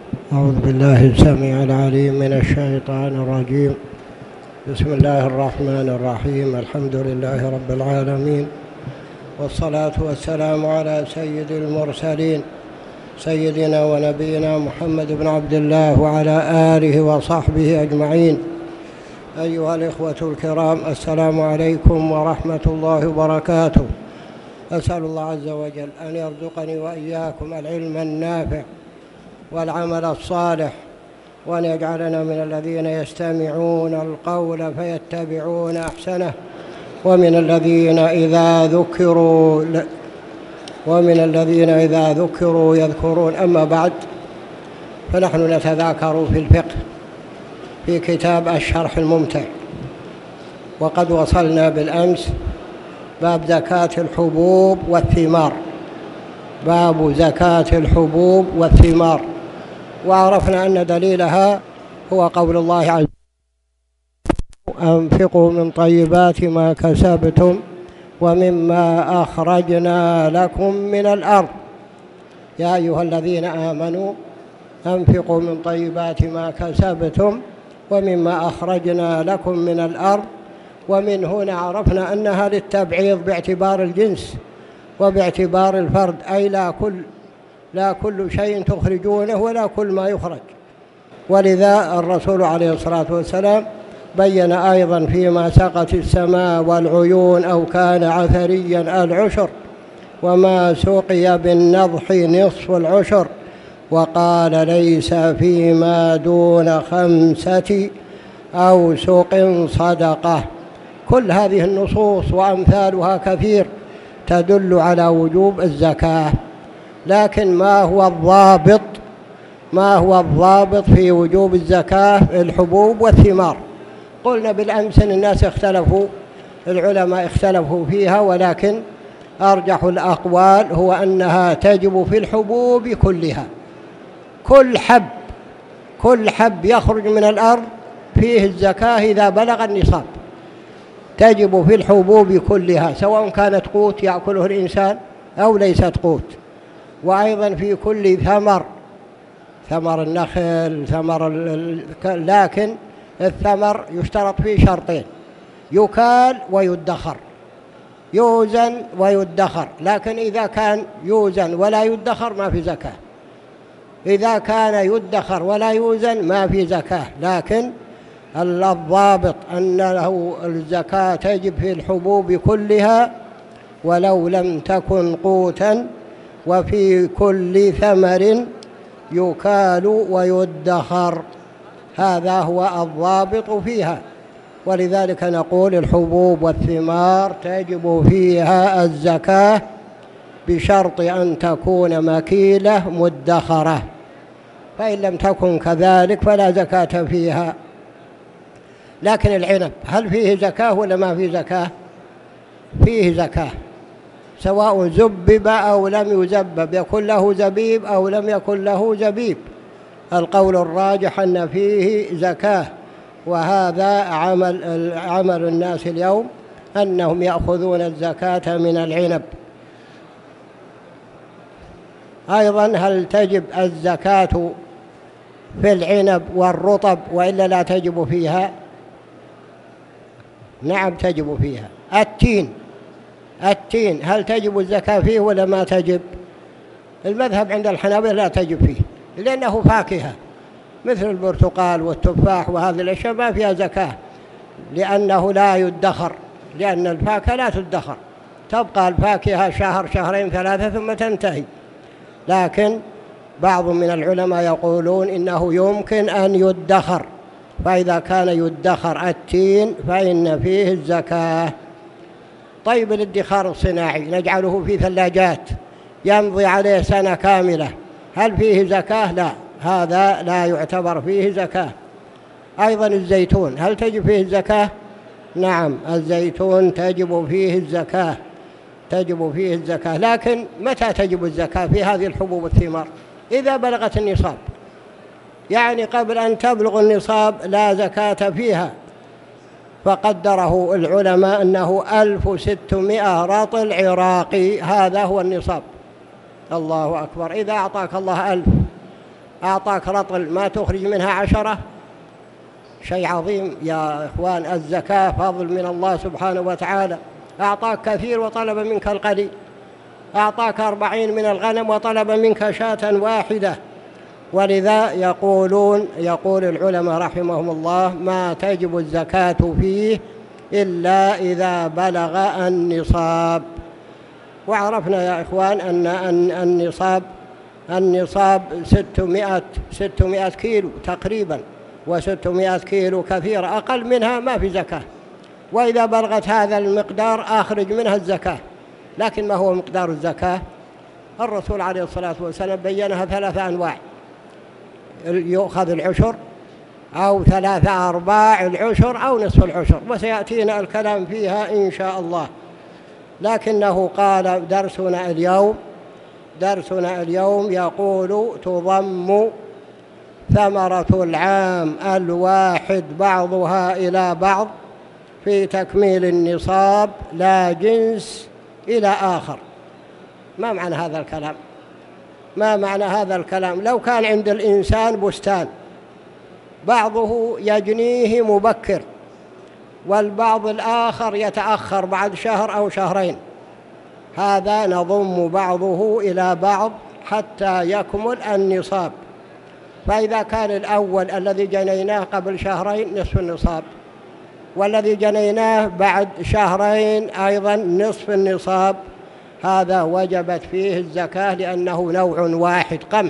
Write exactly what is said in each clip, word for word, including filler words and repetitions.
أعوذ بالله السميع العليم من الشيطان الرجيم. بسم الله الرحمن الرحيم. الحمد لله رب العالمين، والصلاة والسلام على سيد المرسلين سيدنا ونبينا محمد بن عبد الله وعلى آله وصحبه أجمعين. أيها الإخوة الكرام، السلام عليكم ورحمة الله وبركاته. أسأل الله عز وجل أن يرزقني وإياكم العلم النافع والعمل الصالح، وأن يجعلنا من الذين يستمعون القول فيتبعون أحسنه، ومن الذين إذا ذكروا ومن الذين إذا ذكروا يذكرون. أما بعد، فنحن نتذاكر في الفقه في كتاب الشرح الممتع، وقد وصلنا بالأمس باب زكاة الحبوب والثمار باب زكاة الحبوب والثمار وعرفنا أن دليلها هو قول الله عز وجل: أنفقوا من طيبات ما كسبتم ومما أخرجنا لكم من الأرض يا أيها الذين آمنوا أنفقوا من طيبات ما كسبتم ومما أخرجنا لكم من الأرض. ومن هنا عرفنا أنها للتبعيض باعتبار الجنس وباعتبار الفرد، أي لا كل لا كل شيء تخرجونه ولا كل ما يخرج. ولذا الرسول عليه الصلاة والسلام بين أيضا فيما سقت السماء والعيون أو كان عثريا العشر، وما سقي بالنضح نصف العشر، وقال: ليس فيما دون خمسة أوسق صدقة. كل هذه النصوص وأمثالها كثير تدل على وجوب الزكاة. لكن ما هو الضابط ما هو الضابط في وجوب الزكاة الحبوب والثمار؟ قلنا بالأمس أن الناس اختلفوا العلماء اختلفوا فيها، ولكن أرجح الأقوال هو أنها تجب في الحبوب كلها. كل حب كل حب يخرج من الأرض فيه الزكاة إذا بلغ النصاب، تجب في الحبوب كلها، سواء كانت قوت يأكله الإنسان أو ليست قوت. وأيضا في كل ثمر ثمر النخل ثمر ال... لكن الثمر يشترط فيه شرطين: يكال ويدخر، يوزن ويدخر. لكن إذا كان يوزن ولا يدخر ما في زكاة، إذا كان يدخر ولا يوزن ما في زكاة. لكن الضابط أن له الزكاة تجب في الحبوب كلها ولو لم تكن قوتا، وفي كل ثمر يكال ويدخر. هذا هو الضابط فيها. ولذلك نقول الحبوب والثمار تجب فيها الزكاة بشرط أن تكون مكيلة مدخرة، فإن لم تكن كذلك فلا زكاة فيها. لكن العنب هل فيه زكاة ولا ما فيه زكاة؟ فيه زكاة، سواء زبب أو لم يزبب، يكون له زبيب أو لم يكن له زبيب. القول الراجح أن فيه زكاة، وهذا عمل عمل الناس اليوم أنهم يأخذون الزكاة من العنب. أيضا هل تجب الزكاة في العنب والرطب وإلا لا تجب فيها؟ نعم تجب فيها. التين التين هل تجب الزكاة فيه ولا ما تجب؟ المذهب عند الحنابلة لا تجب فيه، لأنه فاكهة مثل البرتقال والتفاح، وهذه الأشياء ما فيها زكاة لأنه لا يدخر، لأن الفاكهة لا تدخر، تبقى الفاكهة شهر شهرين ثلاثة ثم تنتهي. لكن بعض من العلماء يقولون إنه يمكن أن يدخر، فإذا كان يدخر التين فإن فيه الزكاة. طيب الادخار الصناعي نجعله في ثلاجات يمضي عليه سنة كاملة، هل فيه زكاة؟ لا، هذا لا يعتبر فيه زكاة. أيضا الزيتون هل تجب فيه الزكاة؟ نعم الزيتون تجب فيه الزكاة تجب فيه الزكاة. لكن متى تجب الزكاة في هذه الحبوب والثمار؟ إذا بلغت النصاب، يعني قبل أن تبلغ النصاب لا زكاة فيها. فقدره العلماء أنه ألف وستمائة رطل عراقي، هذا هو النصاب. الله أكبر. إذا أعطاك الله ألف أعطاك رطل ما تخرج منها عشرة، شيء عظيم يا إخوان. الزكاة فضل من الله سبحانه وتعالى. أعطاك كثير وطلب منك القليل، أعطاك أربعين من الغنم وطلب منك شاة واحدة. ولذا يقولون يقول العلماء رحمهم الله ما تجب الزكاة فيه إلا إذا بلغ النصاب. وعرفنا يا إخوان أن النصاب النصاب ستمائة ستمائة كيلو تقريبا، وستمائة كيلو كثيرة، أقل منها ما في زكاة. وإذا بلغت هذا المقدار أخرج منها الزكاة. لكن ما هو مقدار الزكاة؟ الرسول عليه الصلاة والسلام بينها ثلاثة أنواع: يؤخذ العشر، أو ثلاثة أرباع العشر، أو نصف العشر، وسيأتينا الكلام فيها إن شاء الله. لكنه قال درسنا اليوم درسنا اليوم يقول تضم ثمرة العام الواحد بعضها إلى بعض في تكميل النصاب، لا جنس إلى آخر. ما معنى هذا الكلام؟ ما معنى هذا الكلام؟ لو كان عند الإنسان بستان بعضه يجنيه مبكر والبعض الآخر يتأخر بعد شهر أو شهرين، هذا نضم بعضه إلى بعض حتى يكمل النصاب. فإذا كان الأول الذي جنيناه قبل شهرين نصف النصاب، والذي جنيناه بعد شهرين أيضا نصف النصاب، هذا وجبت فيه الزكاة لأنه نوع واحد قمح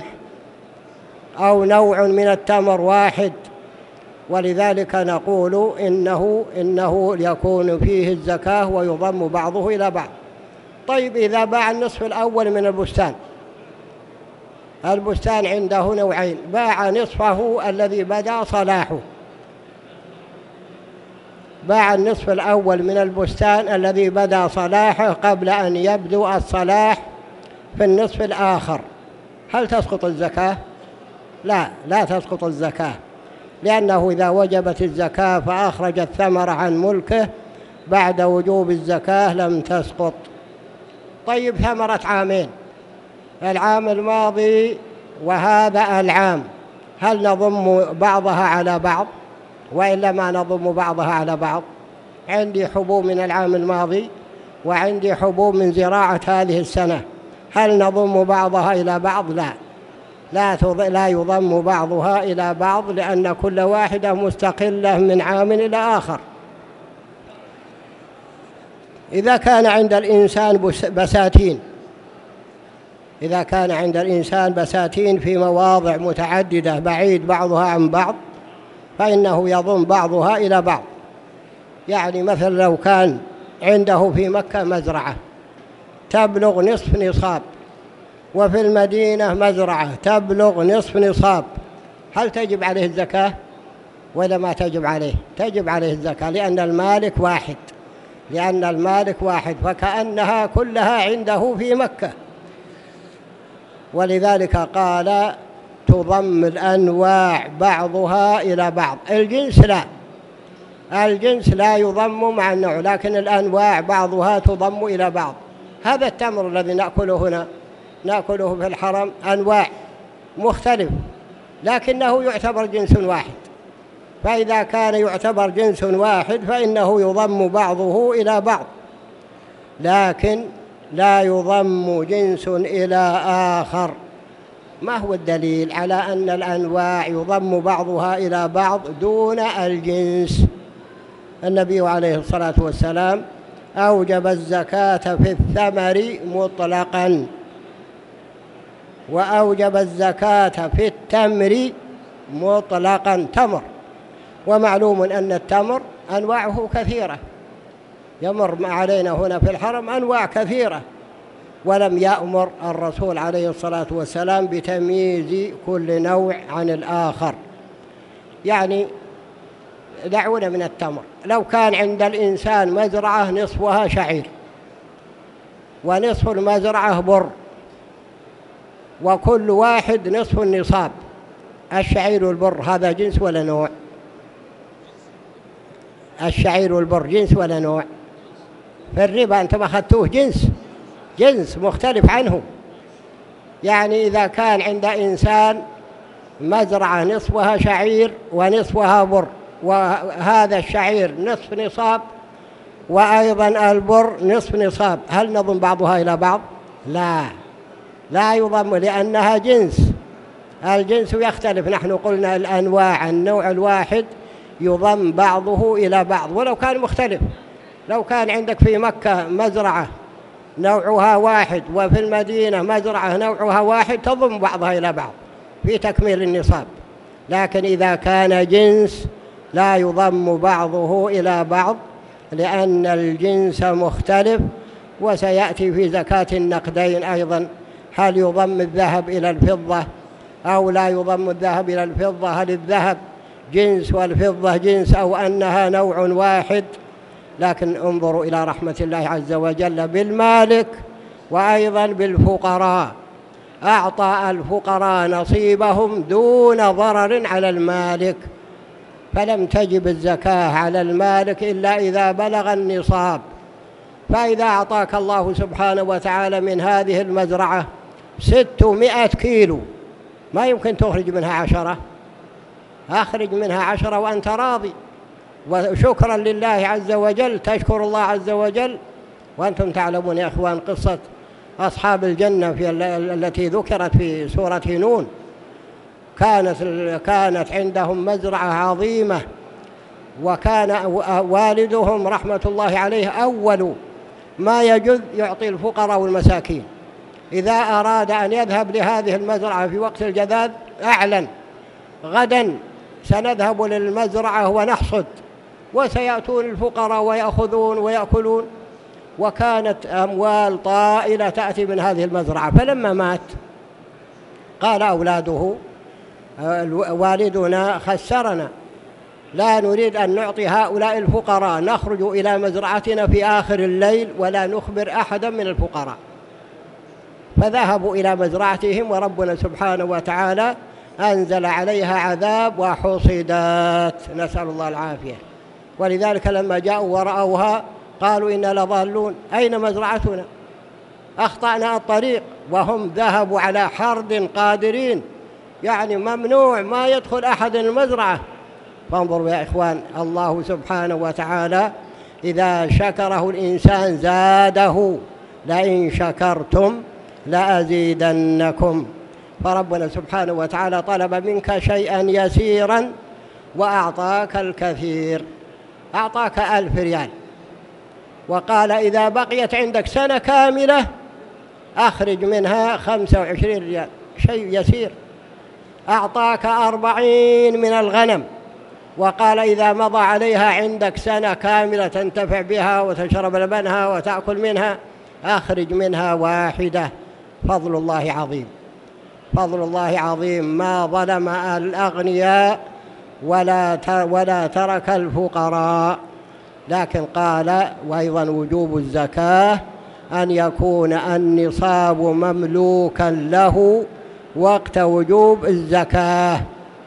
أو نوع من التمر واحد. ولذلك نقول إنه, إنه يكون فيه الزكاة ويضم بعضه إلى بعض. طيب إذا باع النصف الأول من البستان، البستان عنده نوعين، باع نصفه الذي بدأ صلاحه، باع النصف الأول من البستان الذي بدأ صلاحه قبل أن يبدو الصلاح في النصف الآخر، هل تسقط الزكاة؟ لا، لا تسقط الزكاة، لأنه إذا وجبت الزكاة فأخرج الثمر عن ملكه بعد وجوب الزكاة لم تسقط. طيب ثمرة عامين، العام الماضي وهذا العام، هل نضم بعضها على بعض وإلا ما نضم بعضها على بعض؟ عندي حبوب من العام الماضي وعندي حبوب من زراعة هذه السنة، هل نضم بعضها إلى بعض؟ لا، لا, لا يضم بعضها إلى بعض، لأن كل واحدة مستقلة من عام إلى آخر. إذا كان عند الإنسان بساتين إذا كان عند الإنسان بساتين في مواضع متعددة بعيد بعضها عن بعض، فإنه يضم بعضها إلى بعض. يعني مثلا لو كان عنده في مكة مزرعة تبلغ نصف نصاب، وفي المدينة مزرعة تبلغ نصف نصاب، هل تجب عليه الزكاة ولا ما تجب عليه؟ تجب عليه الزكاة، لأن المالك واحد لأن المالك واحد فكأنها كلها عنده في مكة. ولذلك قال تضم الأنواع بعضها إلى بعض. الجنس لا الجنس لا يضم مع النوع، لكن الأنواع بعضها تضم إلى بعض. هذا التمر الذي نأكله هنا نأكله في الحرم أنواع مختلف، لكنه يعتبر جنس واحد، فإذا كان يعتبر جنس واحد فإنه يضم بعضه إلى بعض، لكن لا يضم جنس إلى آخر. ما هو الدليل على أن الأنواع يضم بعضها إلى بعض دون الجنس؟ النبي عليه الصلاة والسلام أوجب الزكاة في الثمر مطلقا، وأوجب الزكاة في التمر مطلقا، تمر، ومعلوم أن التمر أنواعه كثيرة، يمر علينا هنا في الحرم أنواع كثيرة، ولم يأمر الرسول عليه الصلاة والسلام بتمييز كل نوع عن الآخر. يعني دعونا من التمر، لو كان عند الإنسان مزرعة نصفها شعير ونصف المزرعة بر، وكل واحد نصف النصاب، الشعير والبر هذا جنس ولا نوع؟ الشعير والبر جنس ولا نوع؟ في الربا أنتم أخذتوه جنس جنس مختلف عنه. يعني إذا كان عند إنسان مزرعة نصفها شعير ونصفها بر، وهذا الشعير نصف نصاب وأيضا البر نصف نصاب، هل نضم بعضها إلى بعض؟ لا، لا يضم، لأنها جنس، الجنس يختلف. نحن قلنا الأنواع، النوع الواحد يضم بعضه إلى بعض ولو كان مختلف. لو كان عندك في مكة مزرعة نوعها واحد وفي المدينة مزرعة نوعها واحد تضم بعضها إلى بعض في تكميل النصاب، لكن إذا كان جنس لا يضم بعضه إلى بعض لأن الجنس مختلف. وسيأتي في زكاة النقدين أيضا، هل يضم الذهب إلى الفضة أو لا يضم الذهب إلى الفضة؟ هل الذهب جنس والفضة جنس أو أنها نوع واحد؟ لكن انظروا إلى رحمة الله عز وجل بالمالك وأيضا بالفقراء، أعطى الفقراء نصيبهم دون ضرر على المالك، فلم تجب الزكاة على المالك إلا إذا بلغ النصاب. فإذا أعطاك الله سبحانه وتعالى من هذه المزرعة ستمائة كيلو، ما يمكن تخرج منها عشرة، أخرج منها عشرة وأنت راضي وشكرا لله عز وجل، تشكر الله عز وجل. وأنتم تعلمون يا إخوان قصة أصحاب الجنة في التي ذكرت في سورة نون، كانت كانت عندهم مزرعة عظيمة، وكان والدهم رحمة الله عليه أول ما يجد يعطي الفقراء والمساكين. إذا أراد أن يذهب لهذه المزرعة في وقت الجذاذ أعلن: غدا سنذهب للمزرعة ونحصد، وسيأتون الفقراء ويأخذون ويأكلون. وكانت أموال طائلة تأتي من هذه المزرعة. فلما مات قال أولاده: والدنا خسرنا، لا نريد أن نعطي هؤلاء الفقراء، نخرج إلى مزرعتنا في آخر الليل ولا نخبر أحدا من الفقراء. فذهبوا إلى مزرعتهم، وربنا سبحانه وتعالى أنزل عليها عذاب وحصدت، نسأل الله العافية. ولذلك لما جاءوا ورأوها قالوا: إنا لضالون، أين مزرعتنا؟ أخطأنا الطريق. وهم ذهبوا على حرد قادرين، يعني ممنوع ما يدخل أحد المزرعة. فانظروا يا إخوان، الله سبحانه وتعالى إذا شكره الإنسان زاده، لئن شكرتم لأزيدنكم. فربنا سبحانه وتعالى طلب منك شيئا يسيرا وأعطاك الكثير، أعطاك ألف ريال وقال: إذا بقيت عندك سنة كاملة أخرج منها خمسة وعشرين ريال، شيء يسير. أعطاك أربعين من الغنم وقال: إذا مضى عليها عندك سنة كاملة تنتفع بها وتشرب لبنها وتأكل منها أخرج منها واحدة. فضل الله عظيم، فضل الله عظيم، ما ظلم الأغنياء ولا ولا ترك الفقراء. لكن قال: وأيضا وجوب الزكاة أن يكون النصاب مملوكا له وقت وجوب الزكاة،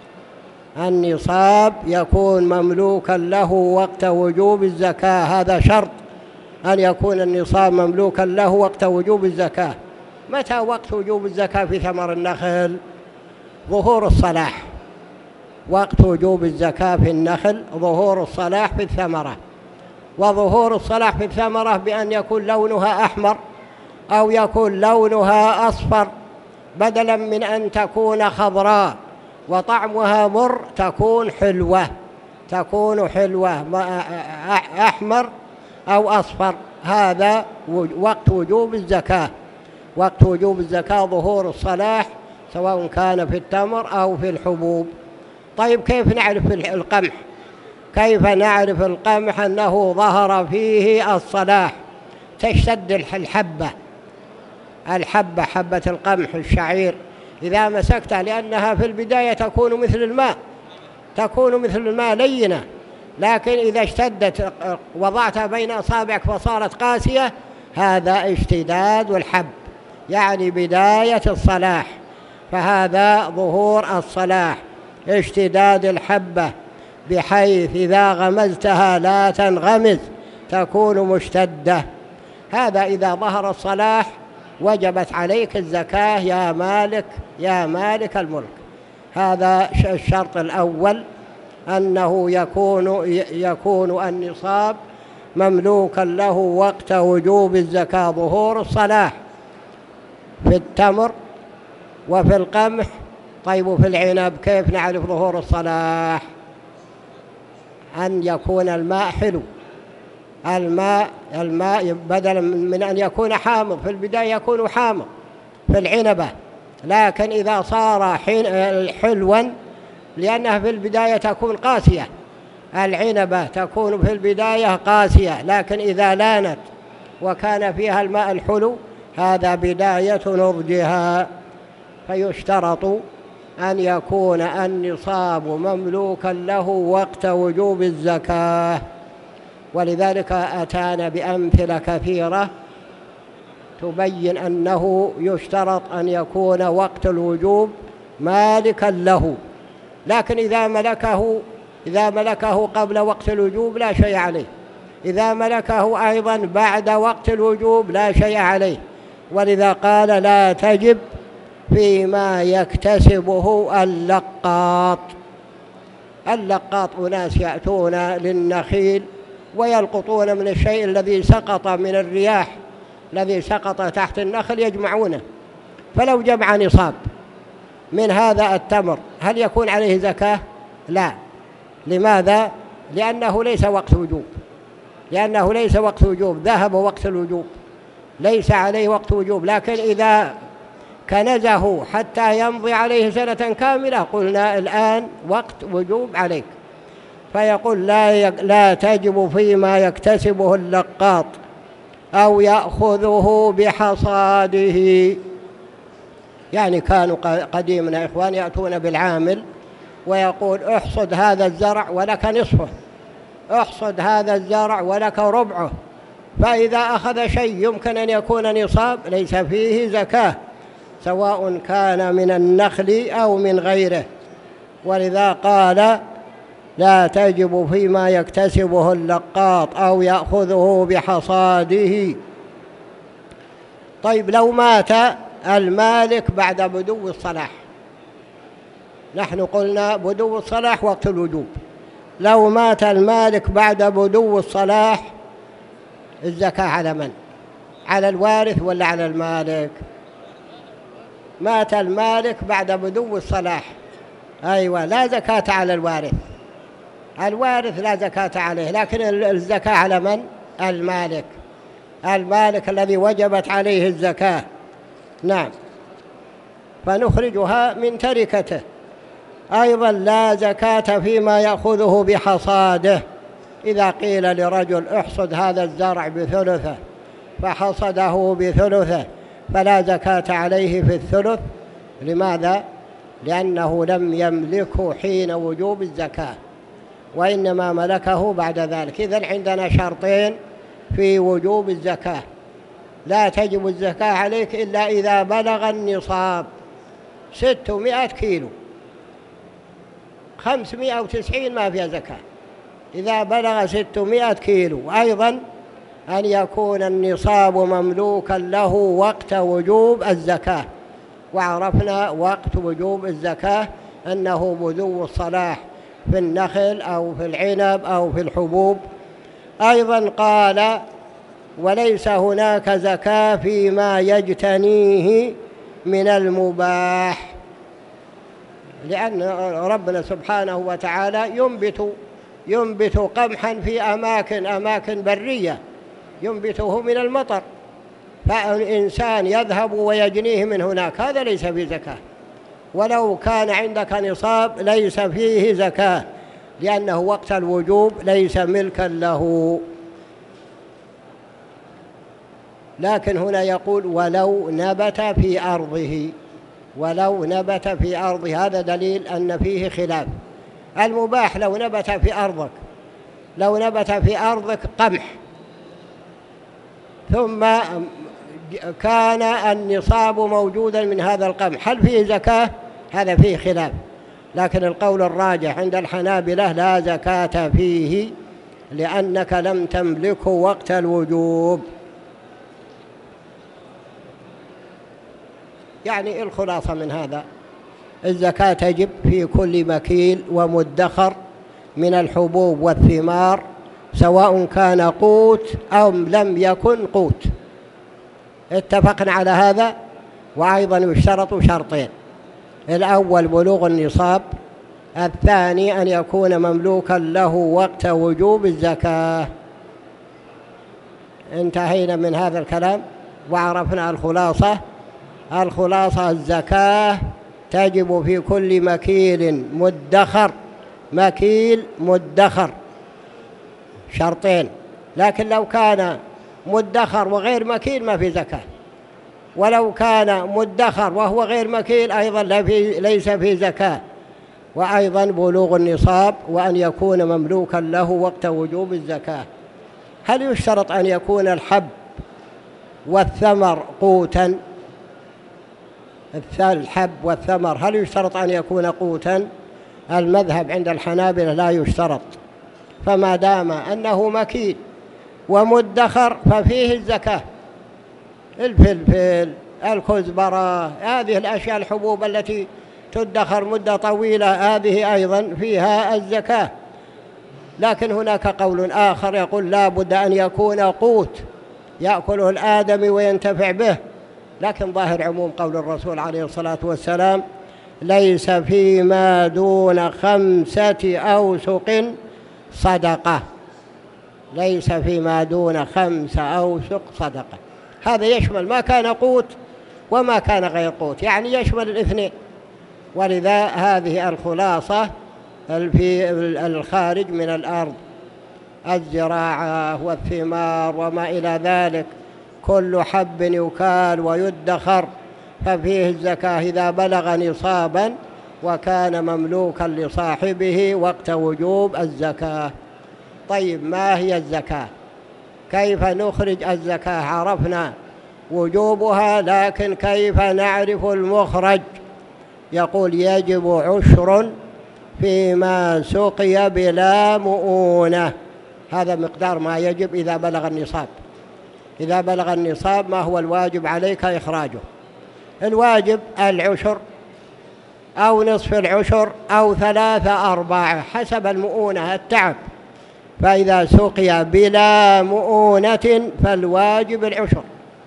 النصاب يكون مملوكا له وقت وجوب الزكاة، هذا شرط، أن يكون النصاب مملوكا له وقت وجوب الزكاة. متى وقت وجوب الزكاة في ثمر النخل؟ ظهور الصلاح. وقت وجوب الزكاة في النخل ظهور الصلاح في الثمرة، وظهور الصلاح في الثمرة بأن يكون لونها أحمر أو يكون لونها أصفر، بدلا من أن تكون خضراء وطعمها مر تكون حلوة، تكون حلوة أحمر أو أصفر. هذا وقت وجوب الزكاة. وقت وجوب الزكاة ظهور الصلاح سواء كان في التمر أو في الحبوب. طيب كيف نعرف القمح؟ كيف نعرف القمح أنه ظهر فيه الصلاح؟ تشتد الحبة، الحبة حبة القمح الشعير إذا مسكتها، لأنها في البداية تكون مثل الماء، تكون مثل الماء لينة، لكن إذا اشتدت وضعتها بين أصابعك فصارت قاسية، هذا اشتداد الحب، يعني بداية الصلاح. فهذا ظهور الصلاح، اشتداد الحبة، بحيث إذا غمزتها لا تنغمز، تكون مشتدة. هذا إذا ظهر الصلاح وجبت عليك الزكاة يا مالك، يا مالك الملك. هذا الشرط الأول، أنه يكون يكون النصاب مملوكا له وقت وجوب الزكاة. ظهور الصلاح في التمر وفي القمح. طيب وفي العنب كيف نعرف ظهور الصلاح؟ أن يكون الماء حلو. الماء الماء بدلا من أن يكون حامض، في البداية يكون حامض في العنبة، لكن إذا صار حلوا، لأنها في البداية تكون قاسية، العنبة تكون في البداية قاسية، لكن إذا لانت وكان فيها الماء الحلو هذا بداية نضجها. فيشترط أن يكون النصاب مملوكا له وقت وجوب الزكاة. ولذلك أتانا بأمثلة كثيرة تبين أنه يشترط أن يكون وقت الوجوب مالكا له، لكن إذا ملكه إذا ملكه قبل وقت الوجوب لا شيء عليه، إذا ملكه أيضا بعد وقت الوجوب لا شيء عليه. ولذا قال لا تجب فيما يكتسبه اللقاط. اللقاط أناس يأتون للنخيل ويلقطون من الشيء الذي سقط من الرياح، الذي سقط تحت النخل يجمعونه، فلو جمع نصاب من هذا التمر هل يكون عليه زكاة؟ لا. لماذا؟ لأنه ليس وقت وجوب، لأنه ليس وقت وجوب، ذهب وقت الوجوب، ليس عليه وقت وجوب. لكن إذا كنزه حتى يمضي عليه سنة كاملة قلنا الآن وقت وجوب عليك. فيقول لا, لا تجب فيما يكتسبه اللقاط أو يأخذه بحصاده. يعني كانوا قديمنا إخوان يأتون بالعامل ويقول احصد هذا الزرع ولك نصفه، احصد هذا الزرع ولك ربعه، فإذا أخذ شيء يمكن أن يكون نصاب ليس فيه زكاة، سواء كان من النخل أو من غيره. ولذا قال لا تجب فيما يكتسبه اللقاط أو يأخذه بحصاده. طيب لو مات المالك بعد بدو الصلاح، نحن قلنا بدو الصلاح وقت الوجوب، لو مات المالك بعد بدو الصلاح الزكاة على من؟ على الوارث ولا على المالك؟ مات المالك بعد بدو الصلاح، أيوة، لا زكاة على الوارث، الوارث لا زكاة عليه، لكن الزكاة على من؟ المالك، المالك الذي وجبت عليه الزكاة. نعم، فنخرجها من تركته. أيضا لا زكاة فيما يأخذه بحصاده. إذا قيل لرجل احصد هذا الزرع بثلثه فحصده بثلثه فلا زكاة عليه في الثلث. لماذا؟ لأنه لم يملكه حين وجوب الزكاة، وإنما ملكه بعد ذلك. إذن عندنا شرطين في وجوب الزكاة: لا تجب الزكاة عليك إلا إذا بلغ النصاب ستمائة كيلو، خمسمائة وتسعين ما فيها زكاة، إذا بلغ ستمائة كيلو. أيضا أن يكون النصاب مملوكا له وقت وجوب الزكاة، وعرفنا وقت وجوب الزكاة أنه بدو الصلاح في النخل أو في العنب أو في الحبوب. أيضا قال وليس هناك زكاة فيما يجتنيه من المباح، لأن ربنا سبحانه وتعالى ينبت ينبت قمحا في أماكن أماكن برية، ينبته من المطر، فالإنسان يذهب ويجنيه من هناك، هذا ليس فيه زكاة. ولو كان عندك نصاب ليس فيه زكاة، لأنه وقت الوجوب ليس ملكا له. لكن هنا يقول ولو نبت في أرضه، ولو نبت في أرضه، هذا دليل أن فيه خلاف. المباح لو نبت في أرضك، لو نبت في أرضك قمح ثم كان النصاب موجودا من هذا القمح، هل فيه زكاة؟ هذا فيه خلاف، لكن القول الراجح عند الحنابلة لا زكاة فيه، لأنك لم تملكه وقت الوجوب. يعني الخلاصة من هذا الزكاة تجب في كل مكيل ومدخر من الحبوب والثمار، سواء كان قوت أو لم يكن قوت. اتفقنا على هذا. وأيضا يشترط شرطين: الأول بلوغ النصاب، الثاني أن يكون مملوكا له وقت وجوب الزكاة. انتهينا من هذا الكلام وعرفنا الخلاصة. الخلاصة: الزكاة تجب في كل مكيل مدخر، مكيل مدخر، شرطين. لكن لو كان مدخر وغير مكيل ما في زكاة، ولو كان مدخر وهو غير مكيل أيضا ليس في زكاة. وأيضا بلوغ النصاب، وأن يكون مملوكا له وقت وجوب الزكاة. هل يشترط أن يكون الحب والثمر قوتا؟ الحب والثمر هل يشترط أن يكون قوتا؟ المذهب عند الحنابلة لا يشترط، فما دام أنه مكيل ومدخر ففيه الزكاة. الفلفل، الكزبرة، هذه الأشياء الحبوب التي تدخر مدة طويلة هذه أيضا فيها الزكاة. لكن هناك قول آخر يقول لا بد أن يكون قوت يأكله الآدمي وينتفع به، لكن ظاهر عموم قول الرسول عليه الصلاة والسلام: ليس فيما دون خمسة أوسق صدقة. ليس فيما دون خمسة أوسق صدقة. هذا يشمل ما كان قوت وما كان غير قوت، يعني يشمل الاثنين. ولذا هذه الخلاصة في الخارج من الأرض، الزراعة والثمار وما إلى ذلك، كل حب يكال ويدخر ففيه الزكاة إذا بلغ نصابا وكان مملوكا لصاحبه وقت وجوب الزكاة. طيب، ما هي الزكاة؟ كيف نخرج الزكاة؟ عرفنا وجوبها، لكن كيف نعرف المخرج؟ يقول: يجب عشر فيما سقي بلا مؤونة. هذا مقدار ما يجب إذا بلغ النصاب. إذا بلغ النصاب ما هو الواجب عليك إخراجه؟ الواجب العشر أو نصف العشر أو ثلاثة أرباع حسب المؤونة، التعب. فإذا سقي بلا مؤونة فالواجب العشر،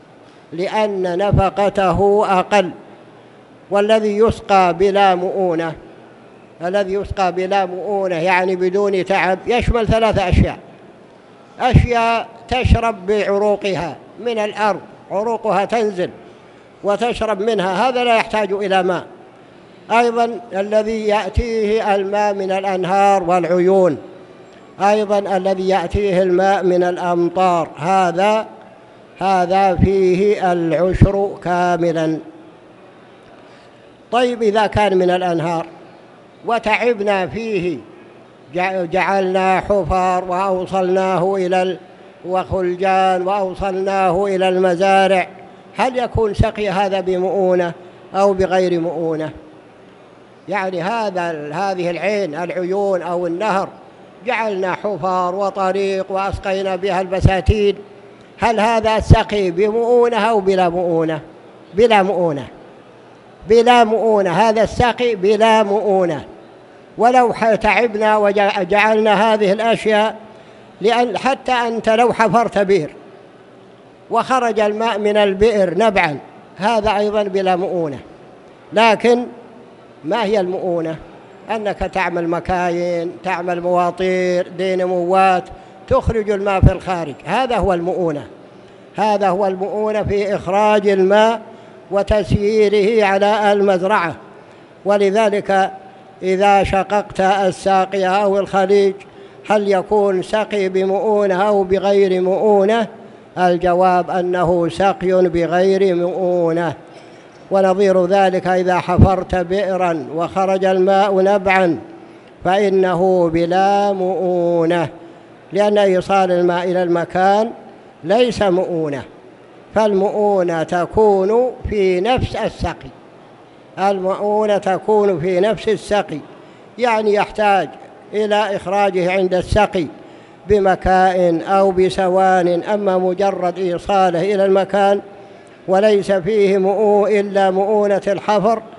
لأن نفقته أقل. والذي يسقى بلا مؤونة، الذي يسقى بلا مؤونة يعني بدون تعب، يشمل ثلاثة أشياء. أشياء تشرب بعروقها من الأرض، عروقها تنزل وتشرب منها، هذا لا يحتاج إلى ماء. أيضا الذي يأتيه الماء من الأنهار والعيون، أيضا الذي يأتيه الماء من الأمطار، هذا هذا فيه العشر كاملا. طيب، إذا كان من الأنهار وتعبنا فيه، جعلنا حفر وأوصلناه إلى وخلجان وأوصلناه إلى المزارع، هل يكون سقي هذا بمؤونة أو بغير مؤونة؟ يعني هذا هذه العين، العيون أو النهر، جعلنا حفر وطريق وأسقينا بها البساتين، هل هذا سقي بمؤونة أو بلا مؤونة؟ بلا مؤونة، بلا مؤونة، هذا السقي بلا مؤونة. ولو تعبنا وجعلنا هذه الأشياء، لأن حتى أنت لو حفرت بئر وخرج الماء من البئر نبعا، هذا أيضا بلا مؤونة. لكن ما هي المؤونة؟ أنك تعمل مكاين، تعمل مواطير، دينموات، تخرج الماء في الخارج، هذا هو المؤونة. هذا هو المؤونة في إخراج الماء وتسييره على المزرعة. ولذلك إذا شققت الساقية أو الخليج، هل يكون سقي بمؤونة أو بغير مؤونة؟ الجواب أنه سقي بغير مؤونة. ونظير ذلك إذا حفرت بئرا وخرج الماء نبعا فإنه بلا مؤونة، لأن إيصال الماء إلى المكان ليس مؤونة. فالمؤونة تكون في نفس السقي، المؤونة تكون في نفس السقي، يعني يحتاج إلى إخراجه عند السقي بمكاء أو بسوان. أما مجرد إيصاله إلى المكان وليس فيه مؤو إلا مؤونة الحفر،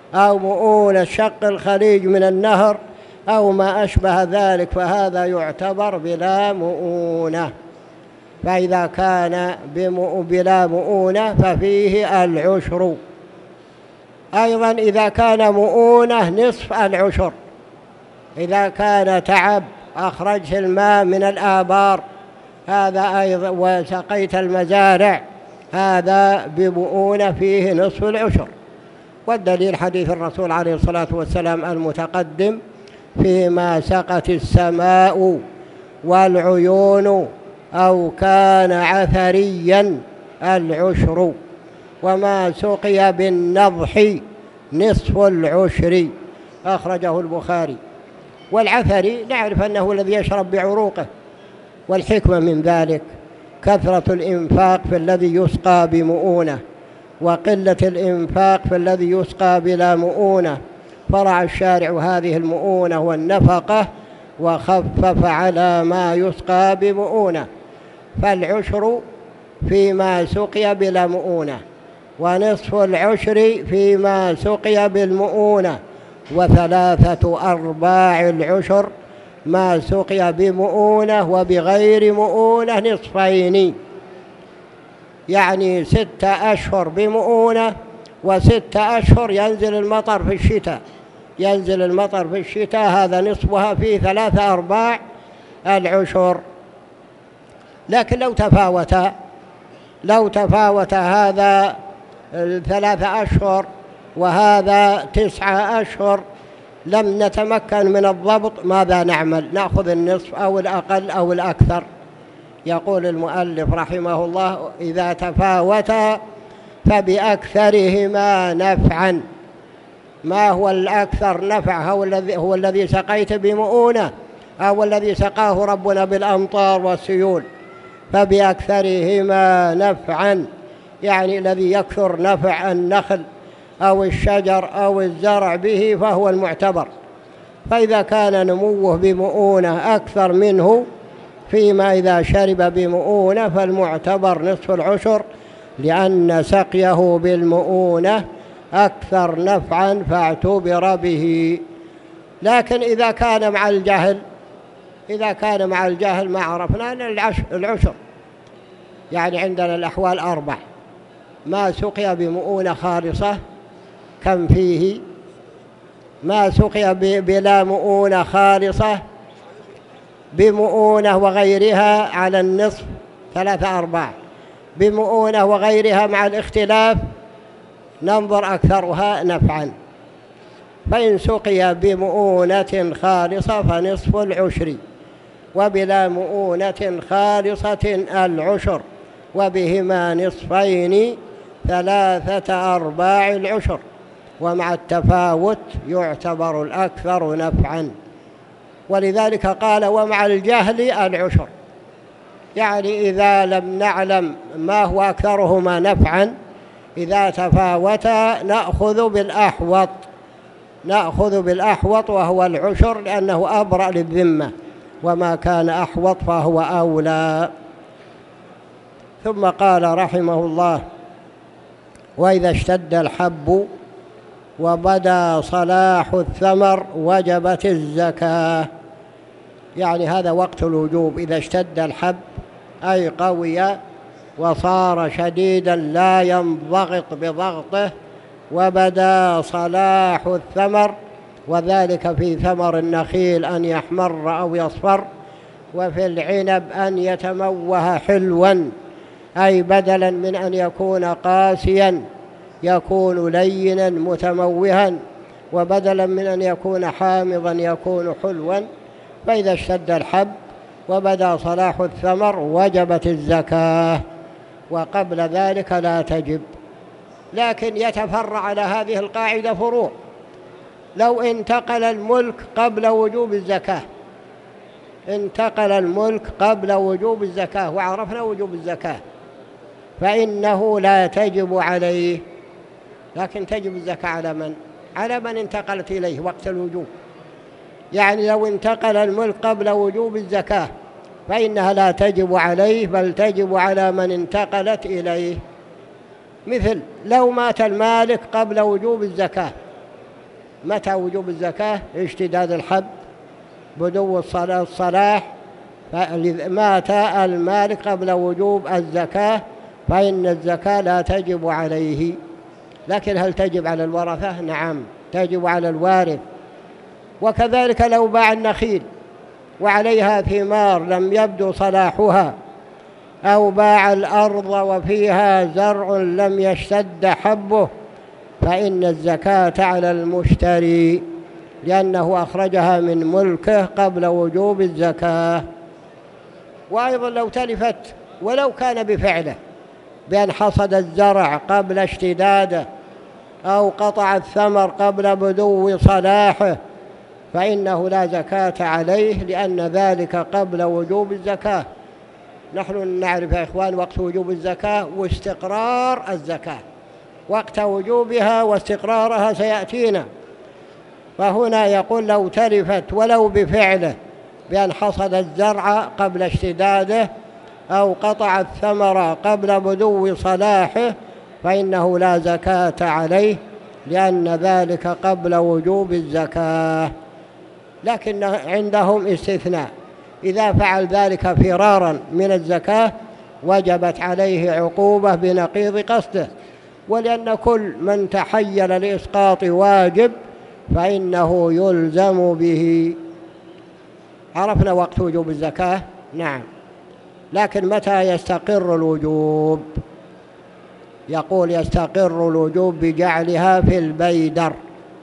أو مؤونة شق الخليج من النهر أو ما أشبه ذلك، فهذا يعتبر بلا مؤونة. فإذا كان بلا مؤونة ففيه العشر. أيضا إذا كان مؤونة نصف العشر، إذا كان تعب أخرجت الماء من الآبار هذا أيضا وسقيت المزارع، هذا بمؤونة فيه نصف العشر. والدليل حديث الرسول عليه الصلاة والسلام المتقدم: فيما سقت السماء والعيون أو كان عثريا العشر، وما سقي بالنضح نصف العشر، أخرجه البخاري. والعثري نعرف أنه الذي يشرب بعروقه، والحكمة من ذلك كثرة الإنفاق في الذي يسقى بمؤونة، وقلة الإنفاق في الذي يسقى بلا مؤونة، فرع الشارع هذه المؤونة والنفقة وخفف على ما يسقى بمؤونة. فالعشر فيما سقي بلا مؤونة، ونصف العشر فيما سقي بالمؤونة، وثلاثة أرباع العشر ما سقي بمؤونة وبغير مؤونة نصفين، يعني ستة أشهر بمؤونة وستة أشهر ينزل المطر في الشتاء، ينزل المطر في الشتاء هذا نصفها في ثلاثة أرباع العشر. لكن لو تفاوت لو تفاوت هذا ثلاثة أشهر وهذا تسعة أشهر لم نتمكن من الضبط، ماذا نعمل؟ نأخذ النصف أو الأقل أو الأكثر. يقول المؤلف رحمه الله: إذا تفاوتا فبأكثرهما نفعا. ما هو الأكثر نفع؟ هو الذي هو الذي سقيت بمؤونة أو الذي سقاه ربنا بالأمطار والسيول؟ فبأكثرهما نفعا، يعني الذي يكثر نفع النخل أو الشجر أو الزرع به فهو المعتبر. فإذا كان نموه بمؤونة أكثر منه فيما إذا شرب بمؤونة فالمعتبر نصف العشر، لأن سقيه بالمؤونة أكثر نفعا فاعتبر به. لكن إذا كان مع الجهل إذا كان مع الجهل ما عرفنا أن العشر، يعني عندنا الأحوال أربع: ما سقي بمؤونة خالصة كم فيه؟ ما سقي بلا مؤونة خالصة بمؤونة وغيرها على النصف ثلاثة أرباع، بمؤونة وغيرها مع الاختلاف ننظر أكثرها نفعا. فإن سقي بمؤونة خالصة فنصف العشر، وبلا مؤونة خالصة العشر، وبهما نصفين ثلاثة أرباع العشر، ومع التفاوت يعتبر الأكثر نفعا. ولذلك قال: ومع الجهل العشر، يعني إذا لم نعلم ما هو أكثرهما نفعا إذا تفاوتا نأخذ بالأحوط نأخذ بالأحوط وهو العشر، لأنه أبرأ للذمة، وما كان أحوط فهو أولى. ثم قال رحمه الله: وإذا اشتد الحب وبدا صلاح الثمر وجبت الزكاة. يعني هذا وقت الوجوب، إذا اشتد الحب أي قوي وصار شديدا لا ينضغط بضغطه، وبدا صلاح الثمر، وذلك في ثمر النخيل أن يحمر أو يصفر، وفي العنب أن يتموه حلوا، أي بدلا من أن يكون قاسيا يكون لينا متموها، وبدلا من أن يكون حامضا يكون حلوا. فإذا اشتد الحب وبدا صلاح الثمر وجبت الزكاة، وقبل ذلك لا تجب. لكن يتفرع على هذه القاعدة فروع. لو انتقل الملك قبل وجوب الزكاة انتقل الملك قبل وجوب الزكاة وعرفنا وجوب الزكاة، فإنه لا تجب عليه. لكن تجب الزكاة على من؟ على من انتقلت إليه وقت الوجوب. يعني لو انتقل الملك قبل وجوب الزكاة فإنها لا تجب عليه، بل تجب على من انتقلت إليه. مثل لو مات المالك قبل وجوب الزكاة متى وجوب الزكاة؟ اشتداد الحب، بدو الصلاح، مات المالك قبل وجوب الزكاة فإن الزكاة لا تجب عليه. لكن هل تجب على الورثة؟ نعم تجب على الوارث. وكذلك لو باع النخيل وعليها ثمار لم يبدو صلاحها، أو باع الأرض وفيها زرع لم يشتد حبه، فإن الزكاة على المشتري لأنه أخرجها من ملكه قبل وجوب الزكاة. وأيضا لو تلفت ولو كان بفعله، بأن حصد الزرع قبل اشتداده أو قطع الثمر قبل بدو صلاحه، فإنه لا زكاة عليه لأن ذلك قبل وجوب الزكاة. نحن نعرف يا إخوان وقت وجوب الزكاة واستقرار الزكاة، وقت وجوبها واستقرارها سيأتينا. فهنا يقول لو تلفت ولو بفعله، بأن حصد الزرع قبل اشتداده أو قطع الثمر قبل بدو صلاحه، فإنه لا زكاة عليه لأن ذلك قبل وجوب الزكاة. لكن عندهم استثناء، إذا فعل ذلك فرارا من الزكاة وجبت عليه عقوبة بنقيض قصده. ولأن كل من تحيل لإسقاط واجب فإنه يلزم به. عرفنا وقت وجوب الزكاة؟ نعم. لكن متى يستقر الوجوب؟ يقول يستقر الوجوب بجعلها في البيدر،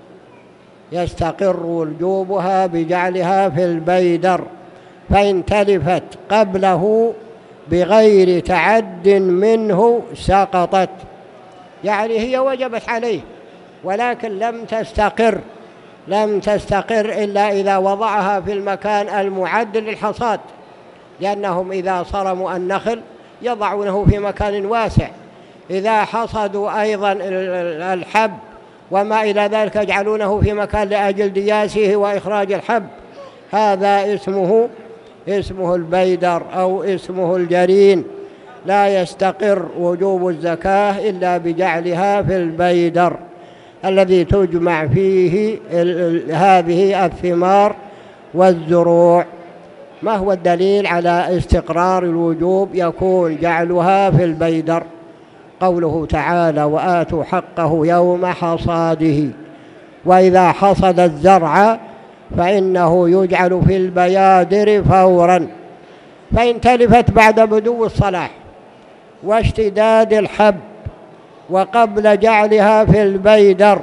يستقر وجوبها بجعلها في البيدر، فإن تلفت قبله بغير تعد منه سقطت. يعني هي وجبت عليه ولكن لم تستقر، لم تستقر إلا إذا وضعها في المكان المعد للحصاد، لأنهم إذا صرموا النخل يضعونه في مكان واسع، إذا حصدوا أيضا الحب وما إلى ذلك يجعلونه في مكان لأجل دياسه وإخراج الحب. هذا اسمه اسمه البيدر أو اسمه الجرين. لا يستقر وجوب الزكاة إلا بجعلها في البيدر الذي تجمع فيه هذه الثمار والزروع. ما هو الدليل على استقرار الوجوب يكون جعلها في البيدر؟ قوله تعالى وآتوا حقه يوم حصاده. وإذا حصد الزرع فإنه يجعل في البيادر فورا، فإن تلفت بعد بدو الصلاح واشتداد الحب وقبل جعلها في البيدر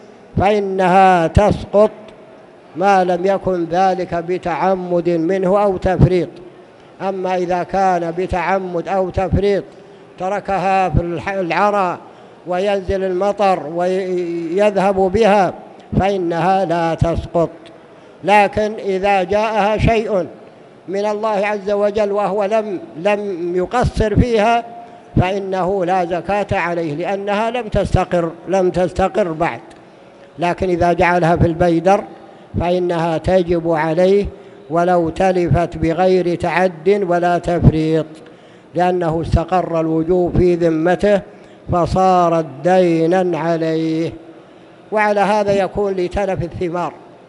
فإنها تسقط ما لم يكن ذلك بتعمد منه أو تفريط. أما إذا كان بتعمد أو تفريط تركها في العرى وينزل المطر ويذهب بها فإنها لا تسقط. لكن إذا جاءها شيء من الله عز وجل وهو لم لم يقصر فيها فإنه لا زكاة عليه لأنها لم تستقر لم تستقر بعد. لكن إذا جعلها في البيدر فإنها تجب عليه ولو تلفت بغير تعد ولا تفريط، لأنه استقر الوجوب في ذمته فصارت دينا عليه. وعلى هذا يكون لتلف الثمار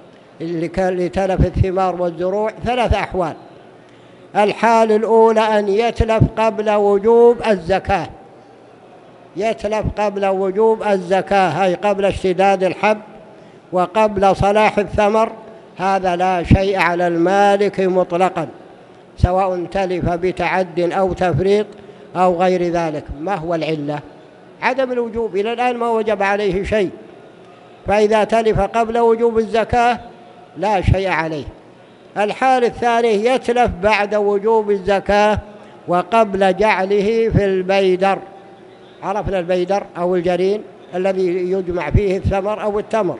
لتلف الثمار والزروع ثلاث أحوال. الحال الأولى أن يتلف قبل وجوب الزكاة، يتلف قبل وجوب الزكاة أي قبل اشتداد الحب وقبل صلاح الثمر، هذا لا شيء على المالك مطلقا سواء تلف بتعد أو تفريط أو غير ذلك. ما هو العلة؟ عدم الوجوب، إلى الآن ما وجب عليه شيء، فإذا تلف قبل وجوب الزكاة لا شيء عليه. الحال الثاني يتلف بعد وجوب الزكاة وقبل جعله في البيدر. عرفنا البيدر أو الجرين الذي يجمع فيه الثمر أو التمر،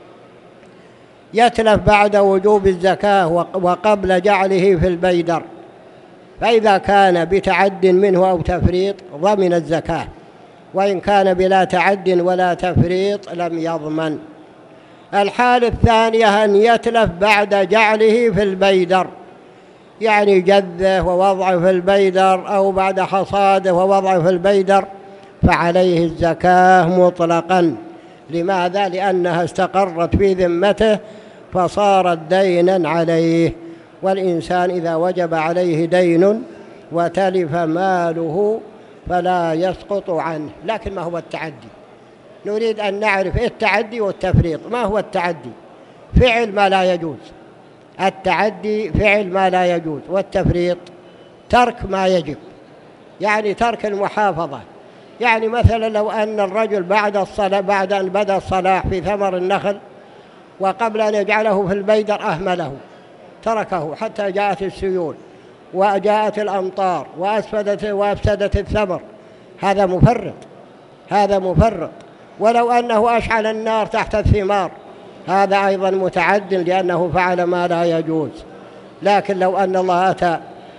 يتلف بعد وجوب الزكاة وقبل جعله في البيدر، فإذا كان بتعد منه أو تفريط ضمن الزكاة، وإن كان بلا تعد ولا تفريط لم يضمن. الحال الثانية أن يتلف بعد جعله في البيدر، يعني جذه ووضعه في البيدر أو بعد حصاده ووضعه في البيدر، فعليه الزكاة مطلقا لماذا؟ لأنها استقرت في ذمته فصارت دينا عليه. والإنسان إذا وجب عليه دين وتلف ماله فلا يسقط عنه. لكن ما هو التعدي؟ نريد أن نعرف إيه التعدي والتفريط. ما هو التعدي؟ فعل ما لا يجوز. التعدي فعل ما لا يجوز، والتفريط ترك ما يجب، يعني ترك المحافظة. يعني مثلا لو أن الرجل بعد الصلاة بعد أن بدأ الصلاح في ثمر النخل وقبل أن يجعله في البيدر أهمله، تركه حتى جاءت السيول وجاءت الأمطار وأفسدت وأفسدت الثمر، هذا مفرط، هذا مفرط. ولو أنه أشعل النار تحت الثمار هذا أيضا متعد، لأنه فعل ما لا يجوز. لكن لو أن الله أتى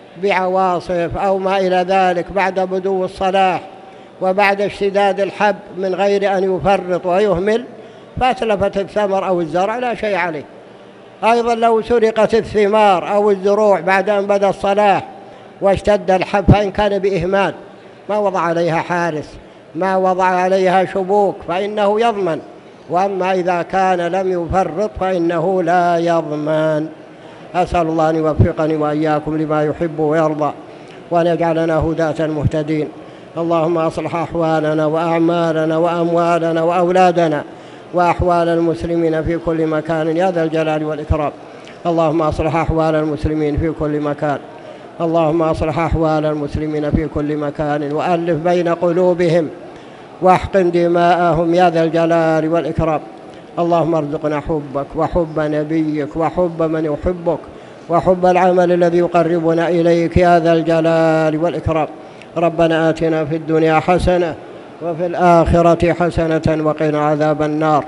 بعواصف أو ما إلى ذلك بعد بدو الصلاح وبعد اشتداد الحب من غير أن يفرط ويهمل فأتلفت الثمر أو الزرع لا شيء عليه. أيضا لو سرقت الثمار أو الزروع بعد أن بدأ الصلاح واشتد الحب فإن كان بإهمال ما وضع عليها حارس، ما وضع عليها شبوك، فإنه يضمن. وأما إذا كان لم يفرط فإنه لا يضمن. أسأل الله أن يوفقني وإياكم لما يحب ويرضى، وأن يجعلنا هداة مهتدين. اللهم أصلح أحوالنا وأعمالنا وأموالنا وأولادنا وأحوال المسلمين في كل مكان يا ذا الجلال والإكرام. اللهم أصلح أحوال المسلمين في كل مكان، اللهم أصلح أحوال المسلمين في كل مكان وألف بين قلوبهم واحقن دماءهم يا ذا الجلال والإكرام. اللهم ارزقنا حبك وحب نبيك وحب من يحبك وحب العمل الذي يقربنا إليك يا ذا الجلال والإكرام. ربنا آتنا في الدنيا حسنة وفي الآخرة حسنة وقنا عذاب النار.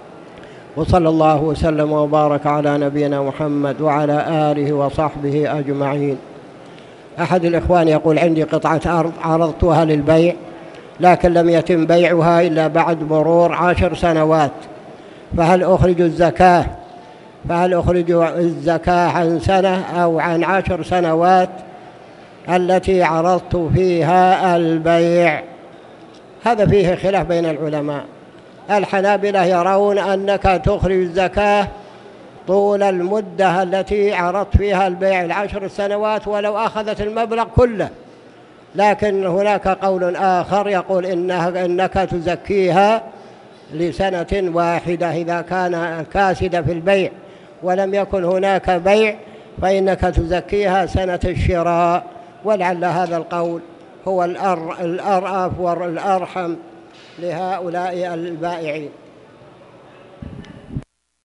وصلى الله وسلم وبارك على نبينا محمد وعلى آله وصحبه أجمعين. أحد الإخوان يقول: عندي قطعة أرض عرضتها للبيع لكن لم يتم بيعها إلا بعد مرور عشر سنوات، فهل أخرج الزكاة فهل أخرج الزكاة عن سنة أو عن عشر سنوات التي عرضت فيها البيع؟ هذا فيه خلاف بين العلماء. الحنابلة يرون أنك تخرج الزكاة طول المدة التي عرضت فيها البيع العشر سنوات ولو أخذت المبلغ كله، لكن هناك قول آخر يقول إنها إنك تزكيها لسنة واحدة إذا كان كاسد في البيع ولم يكن هناك بيع، فإنك تزكيها سنة الشراء. ولعل هذا القول هو الأرأف والأرحم لهؤلاء البائعين.